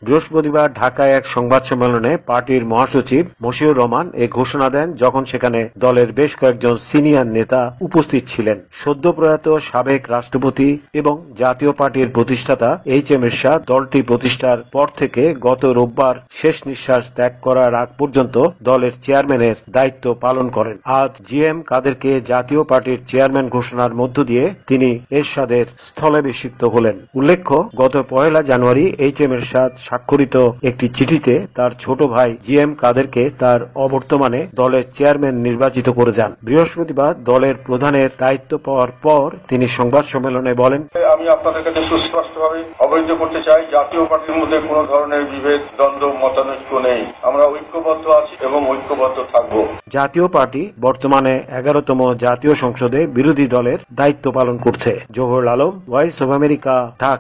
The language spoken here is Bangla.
বৃহস্পতিবার ঢাকায় এক সংবাদ সম্মেলনে পার্টির মহাসচিব মশিউর রহমান এ ঘোষণা দেন, যখন সেখানে দলের বেশ কয়েকজন সিনিয়র নেতা উপস্থিত ছিলেন। সদ্য প্রয়াত সাবেক রাষ্ট্রপতি এবং জাতীয় পার্টির প্রতিষ্ঠাতা এইচ.এম. এরশাদ দলটি প্রতিষ্ঠার পর থেকে গত রোববার শেষ নিঃশ্বাস ত্যাগ করার আগ পর্যন্ত দলের চেয়ারম্যানের দায়িত্ব পালন করেন। আজ জি.এম. কাদেরকে জাতীয় পার্টির চেয়ারম্যান ঘোষণার মধ্য দিয়ে তিনি এরশাদের স্থলাভিষিক্ত হলেন। উল্লেখ্য, গত 1 জানুয়ারি এইচ.এম. এরশাদ স্বাক্ষরিত একটি চিঠিতে তার ছোট ভাই জি.এম. কাদেরকে তার অবর্তমানে দলের চেয়ারম্যান নির্বাচিত করে যান। বৃহস্পতিবার দলের প্রধানের দায়িত্ব পাওয়ার পর তিনি সংবাদ সম্মেলনে বলেন, আমি আপনাদের কাছে সুস্পষ্টভাবে অবহিত করতে চাই, জাতীয় পার্টির মধ্যে কোনো ধরনের বিভেদ, দ্বন্দ্ব, মতানৈক্য নেই। আমরা ঐক্যবদ্ধ আছি এবং ঐক্যবদ্ধ থাকব। জাতীয় পার্টি বর্তমানে 11তম জাতীয় সংসদে বিরোধী দলের দায়িত্ব পালন করছে। Zahurul Alam, Voice of America, Dhaka.